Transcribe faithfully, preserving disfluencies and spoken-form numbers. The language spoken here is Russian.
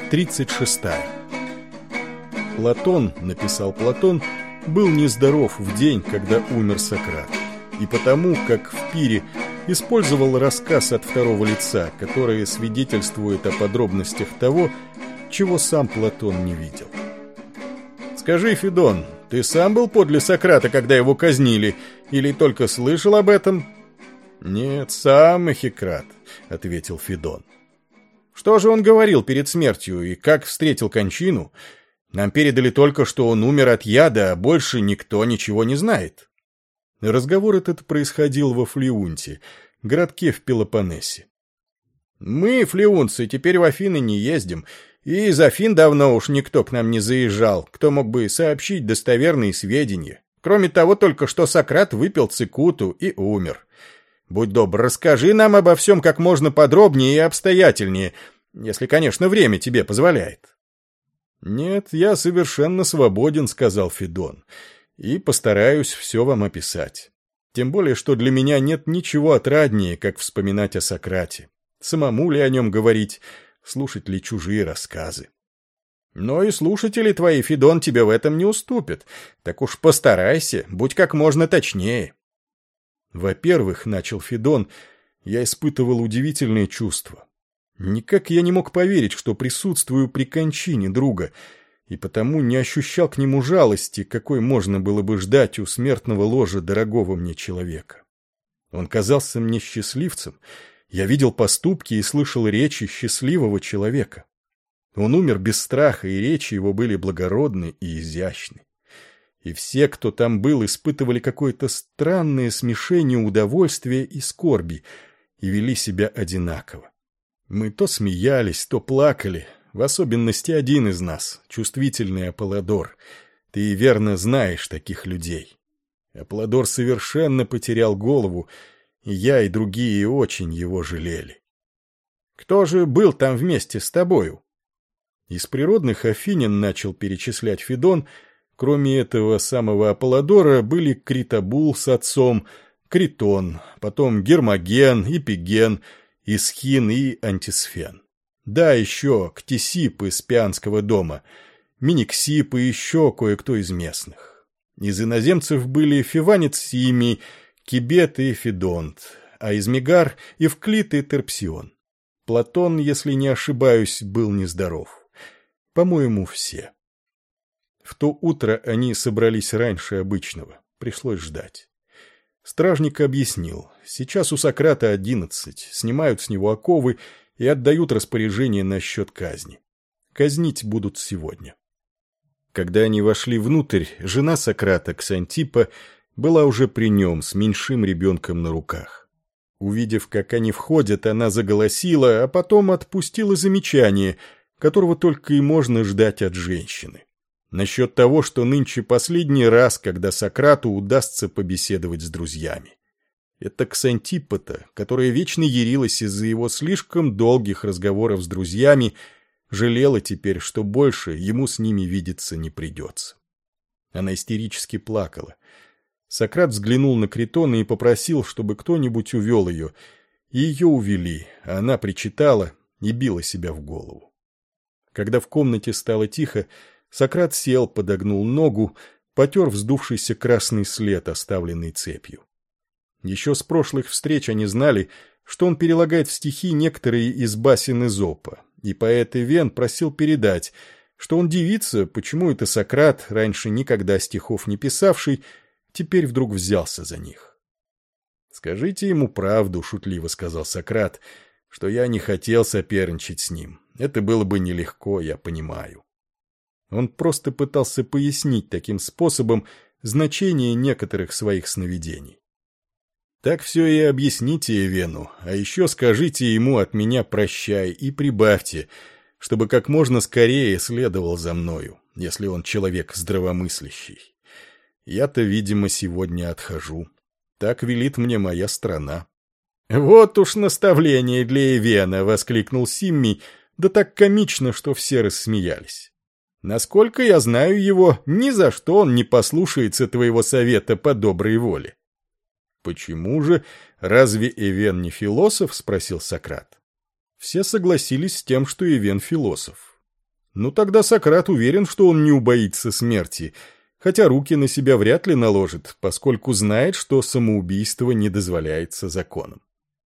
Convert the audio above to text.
тридцать шестая. Платон, написал Платон, был нездоров в день, когда умер Сократ, и потому, как в пире, использовал рассказ от второго лица, который свидетельствует о подробностях того, чего сам Платон не видел. «Скажи, Федон, ты сам был подле Сократа, когда его казнили, или только слышал об этом?» «Нет, сам Эхикрат», — ответил Федон. «Что же он говорил перед смертью и как встретил кончину? Нам передали только, что он умер от яда, а больше никто ничего не знает». Разговор этот происходил во Флеунте, городке в Пелопоннесе. «Мы, флеунцы, теперь в Афины не ездим, и из Афин давно уж никто к нам не заезжал, кто мог бы сообщить достоверные сведения. Кроме того, только что Сократ выпил цикуту и умер. Будь добр, расскажи нам обо всем как можно подробнее и обстоятельнее, если, конечно, время тебе позволяет». «Нет, я совершенно свободен», — сказал Федон, — «и постараюсь все вам описать. Тем более, что для меня нет ничего отраднее, как вспоминать о Сократе. Самому ли о нем говорить, слушать ли чужие рассказы? Но и слушатели твои, Федон, тебе в этом не уступят. Так уж постарайся, будь как можно точнее». «Во-первых, — начал Федон, — я испытывал удивительные чувства. Никак я не мог поверить, что присутствую при кончине друга, и потому не ощущал к нему жалости, какой можно было бы ждать у смертного ложа дорогого мне человека. Он казался мне счастливцем, я видел поступки и слышал речи счастливого человека. Он умер без страха, и речи его были благородны и изящны. И все, кто там был, испытывали какое-то странное смешение удовольствия и скорби и вели себя одинаково. Мы то смеялись, то плакали, в особенности один из нас, чувствительный Аполлодор. Ты верно знаешь таких людей. Аполлодор совершенно потерял голову, и я, и другие очень его жалели. Кто же был там вместе с тобою? Из природных афинян, начал перечислять Федон. Кроме этого самого Аполлодора были Критобул с отцом, Критон, потом Гермоген, Эпиген, Исхин и Антисфен. Да, еще Ктисип из Пианского дома, Миниксип и еще кое-кто из местных. Из иноземцев были Фиванец Симий, Кибет и Федонт, а из Мегар — Евклид и Терпсион. Платон, если не ошибаюсь, был нездоров. По-моему, все. В то утро они собрались раньше обычного, пришлось ждать. Стражник объяснил, сейчас у Сократа одиннадцать, снимают с него оковы и отдают распоряжение насчет казни. Казнить будут сегодня. Когда они вошли внутрь, жена Сократа, Ксантиппа, была уже при нем с меньшим ребенком на руках. Увидев, как они входят, она заголосила, а потом отпустила замечание, которого только и можно ждать от женщины. Насчет того, что нынче последний раз, когда Сократу удастся побеседовать с друзьями. Это Ксантиппа-то, которая вечно ярилась из-за его слишком долгих разговоров с друзьями, жалела теперь, что больше ему с ними видеться не придется. Она истерически плакала. Сократ взглянул на Критона и попросил, чтобы кто-нибудь увел ее, и ее увели, а она причитала и била себя в голову. Когда в комнате стало тихо, Сократ сел, подогнул ногу, потер вздувшийся красный след, оставленный цепью. Еще с прошлых встреч они знали, что он перелагает в стихи некоторые из басен Эзопа, и поэт Эвен просил передать, что он дивится, почему это Сократ, раньше никогда стихов не писавший, теперь вдруг взялся за них. «Скажите ему правду», — шутливо сказал Сократ, — «что я не хотел соперничать с ним. Это было бы нелегко, я понимаю». Он просто пытался пояснить таким способом значение некоторых своих сновидений. «Так все и объясните Эвену, а еще скажите ему от меня прощай и прибавьте, чтобы как можно скорее следовал за мною, если он человек здравомыслящий. Я-то, видимо, сегодня отхожу. Так велит мне моя страна». «Вот уж наставление для Эвена!» — воскликнул Симмий, да так комично, что все рассмеялись. «Насколько я знаю его, ни за что он не послушается твоего совета по доброй воле». «Почему же? Разве Эвен не философ?» — спросил Сократ. Все согласились с тем, что Эвен философ. Ну тогда Сократ уверен, что он не убоится смерти, хотя руки на себя вряд ли наложит, поскольку знает, что самоубийство не дозволяется законом.